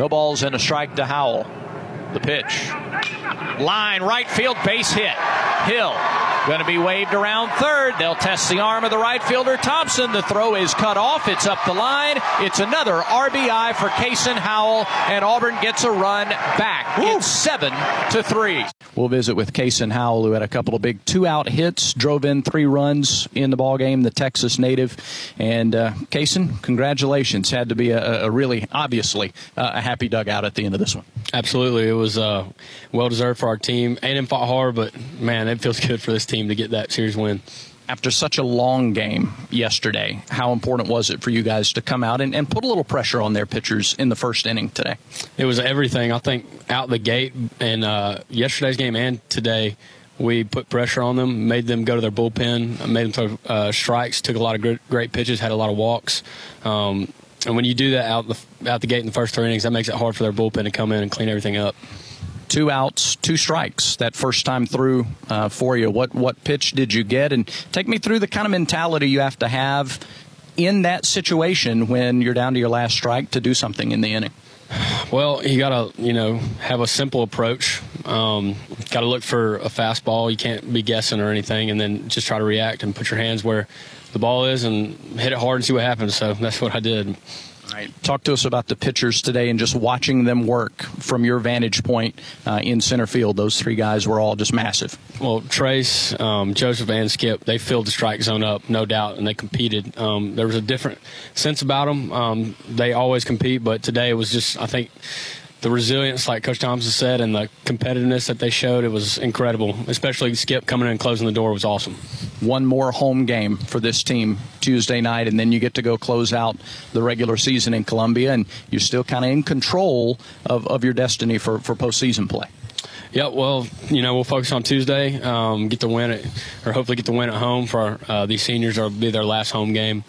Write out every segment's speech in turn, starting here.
No balls and a strike to Howell. The pitch. Line, right field, base hit. Hill going to be waved around third. They'll test the arm of the right fielder, Thompson. The throw is cut off. It's up the line. It's another RBI for Kason Howell, and Auburn gets a run back. Woo. It's 7-3. We'll visit with Kason Howell, who had a couple of big two-out hits, drove in 3 runs in the ballgame, the Texas native. And Kason, congratulations. Had to be a really, obviously, a happy dugout at the end of this one. Absolutely. It was well-deserved for our team. A&M fought hard, but, man, it feels good for this team to get that series win. After such a long game yesterday, how important was it for you guys to come out and put a little pressure on their pitchers in the first inning today? It was everything. I think out the gate in yesterday's game and today, we put pressure on them, made them go to their bullpen, made them throw strikes, took a lot of great pitches, had a lot of walks. And when you do that out the gate in the first 3 innings, that makes it hard for their bullpen to come in and clean everything up. 2 outs, 2 strikes that first time through for you. What pitch did you get? And take me through the kind of mentality you have to have in that situation when you're down to your last strike to do something in the inning. Well, you got to, have a simple approach. Got to look for a fastball. You can't be guessing or anything, and then just try to react and put your hands where the ball is and hit it hard and see what happens. So that's what I did. All right. Talk to us about the pitchers today and just watching them work from your vantage point in center field. Those 3 guys were all just massive. Well, Trace, Joseph, and Skip, they filled the strike zone up, no doubt, and they competed. There was a different sense about them. They always compete, but today it was just, I think, the resilience, like Coach Thompson said, and the competitiveness that they showed, it was incredible. Especially Skip coming in and closing the door was awesome. One more home game for this team Tuesday night, and then you get to go close out the regular season in Columbia, and you're still kind of in control of your destiny for postseason play. Yeah, well, we'll focus on Tuesday, get the win hopefully get the win at home for these seniors. It'll be their last home game.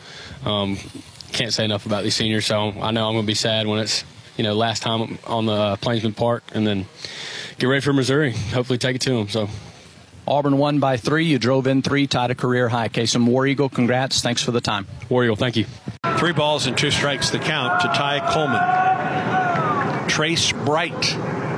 Can't say enough about these seniors, so I know I'm going to be sad when it's last time on the Plainsman Park, and then get ready for Missouri. Hopefully take it to them. So Auburn won by 3. You drove in 3, tied a career high. Kason, War Eagle, congrats. Thanks for the time. War Eagle, thank you. 3 balls and 2 strikes the count to Ty Coleman. Trace Bright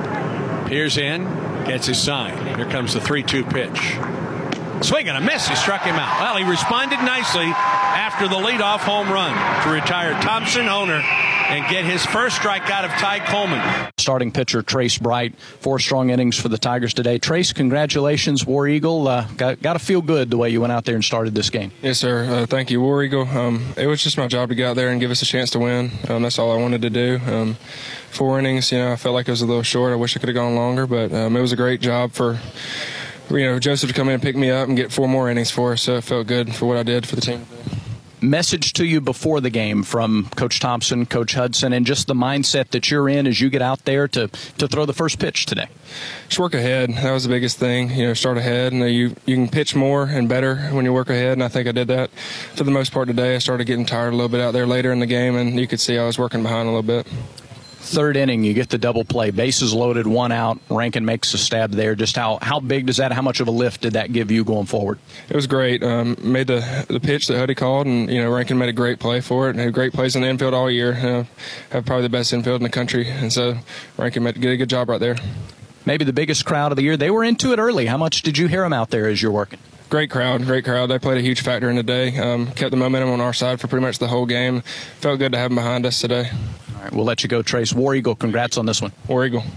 peers in, gets his sign. Here comes the 3-2 pitch. Swing and a miss. He struck him out. Well, he responded nicely after the leadoff home run to retire Thompson Owner and get his first strikeout of Ty Coleman. Starting pitcher Trace Bright, 4 strong innings for the Tigers today. Trace, congratulations, War Eagle. Got to feel good the way you went out there and started this game. Yes, sir. Thank you, War Eagle. It was just my job to get out there and give us a chance to win. That's all I wanted to do. 4 innings, I felt like it was a little short. I wish I could have gone longer, but it was a great job for Joseph to come in and pick me up and get 4 more innings for us. So it felt good for what I did for the team. Message to you before the game from Coach Thompson, Coach Hudson, and just the mindset that you're in as you get out there to throw the first pitch today. Just work ahead. That was the biggest thing. Start ahead, and you can pitch more and better when you work ahead, and I think I did that for the most part today. I started getting tired a little bit out there later in the game, and you could see I was working behind a little bit. 3rd inning, you get the double play. Bases loaded, 1 out. Rankin makes a stab there. Just how big does that, how much of a lift did that give you going forward? It was great. Made the pitch that Huddy called, and, Rankin made a great play for it. And had great plays in the infield all year. Have probably the best infield in the country. And so Rankin did a good job right there. Maybe the biggest crowd of the year. They were into it early. How much did you hear them out there as you're working? Great crowd. They played a huge factor in the day. Kept the momentum on our side for pretty much the whole game. Felt good to have them behind us today. All right, we'll let you go, Trace. War Eagle, congrats on this one. War Eagle.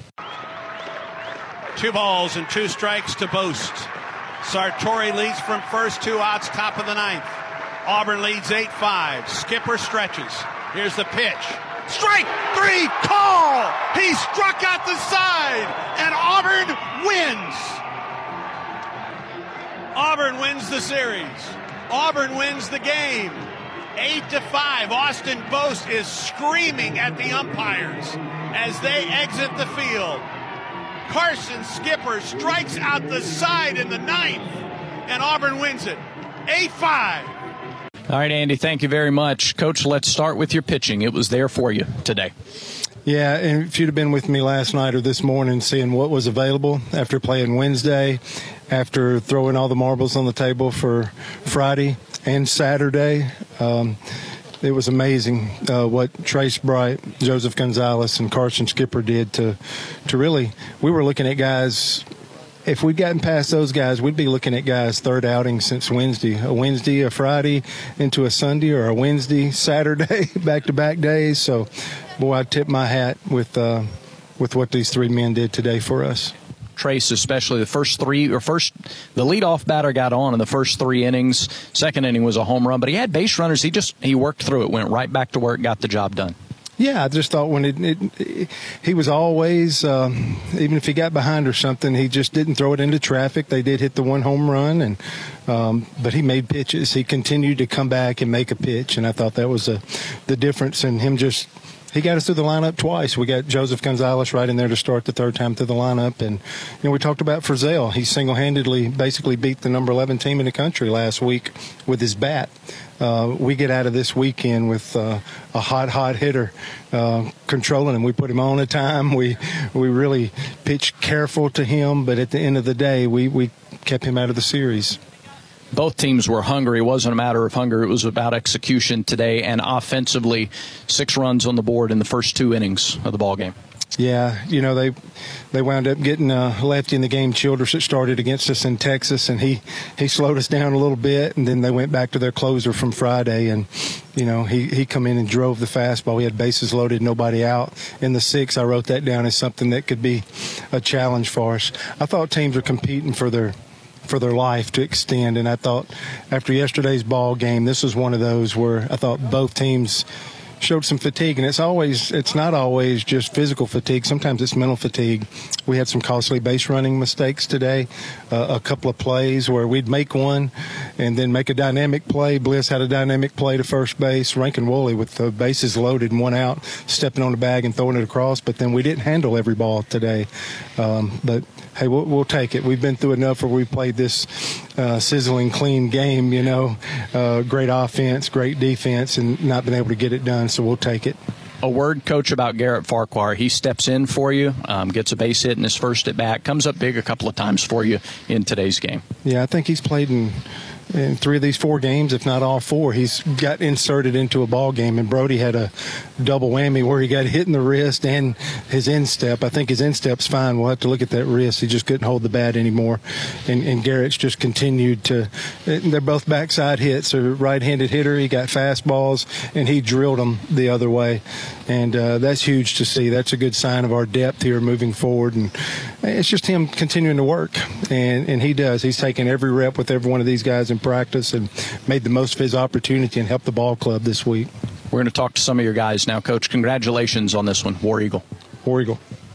2 balls and 2 strikes to Boast. Sartori leads from first, 2 outs, top of the 9th. Auburn leads 8-5. Skipper stretches. Here's the pitch. Strike 3, call! He struck out the side, and Auburn wins. Auburn wins the series. Auburn wins the game. 8-5. Austin Boast is screaming at the umpires as they exit the field. Carson Skipper strikes out the side in the 9th, and Auburn wins it. 8-5. All right, Andy, thank you very much. Coach, let's start with your pitching. It was there for you today. Yeah, and if you'd have been with me last night or this morning seeing what was available after playing Wednesday, after throwing all the marbles on the table for Friday and Saturday, it was amazing what Trace Bright, Joseph Gonzalez, and Carson Skipper did to really. We were looking at guys. If we'd gotten past those guys, we'd be looking at guys' third outing since Wednesday. A Wednesday, a Friday, into a Sunday, or a Wednesday, Saturday, back-to-back days. So, boy, I tip my hat with what these three men did today for us. Trace, especially the leadoff batter got on in the first 3 innings. Second inning was a home run, but he had base runners. He worked through it, went right back to work, got the job done. Yeah, I just thought when he was always, even if he got behind or something, he just didn't throw it into traffic. They did hit the 1 home run, but he made pitches. He continued to come back and make a pitch, and I thought that was the difference in him just. He got us through the lineup twice. We got Joseph Gonzalez right in there to start the third time through the lineup. And, we talked about Frizzell. He single-handedly basically beat the number 11 team in the country last week with his bat. We get out of this weekend with a hot hitter controlling him. We put him on a time. We really pitched careful to him, but at the end of the day, we kept him out of the series. Both teams were hungry. It wasn't a matter of hunger. It was about execution today, and offensively, 6 runs on the board in the first 2 innings of the ball game. Yeah, they wound up getting a lefty in the game, Childress, that started against us in Texas, and he slowed us down a little bit, and then they went back to their closer from Friday, and he come in and drove the fastball. We had bases loaded, nobody out. In the 6th, I wrote that down as something that could be a challenge for us. I thought teams were competing for their life to extend. And I thought after yesterday's ball game, this was one of those where I thought both teams showed some fatigue. And it's not always just physical fatigue. Sometimes it's mental fatigue. We had some costly base running mistakes today, a couple of plays where we'd make one and then make a dynamic play. Bliss had a dynamic play to first base. Rankin Woolley with the bases loaded and 1 out, stepping on the bag and throwing it across. But then we didn't handle every ball today. But hey, we'll take it. We've been through enough where we played this sizzling, clean game, great offense, great defense, and not been able to get it done, so we'll take it. A word, Coach, about Garrett Farquhar. He steps in for you, gets a base hit in his first at-bat, comes up big a couple of times for you in today's game. Yeah, I think he's played in 3 of these 4 games, if not all 4. He's got inserted into a ball game, and Brody had a double whammy where he got hit in the wrist and his instep. I think his instep's fine. We'll have to look at that wrist. He just couldn't hold the bat anymore. And Garrett's just continued to – they're both backside hits. A right-handed hitter, he got fastballs, and he drilled them the other way. And that's huge to see. That's a good sign of our depth here moving forward. And it's just him continuing to work, and he does. He's taken every rep with every one of these guys in practice and made the most of his opportunity and helped the ball club this week. We're going to talk to some of your guys now. Coach, congratulations on this one. War Eagle. War Eagle.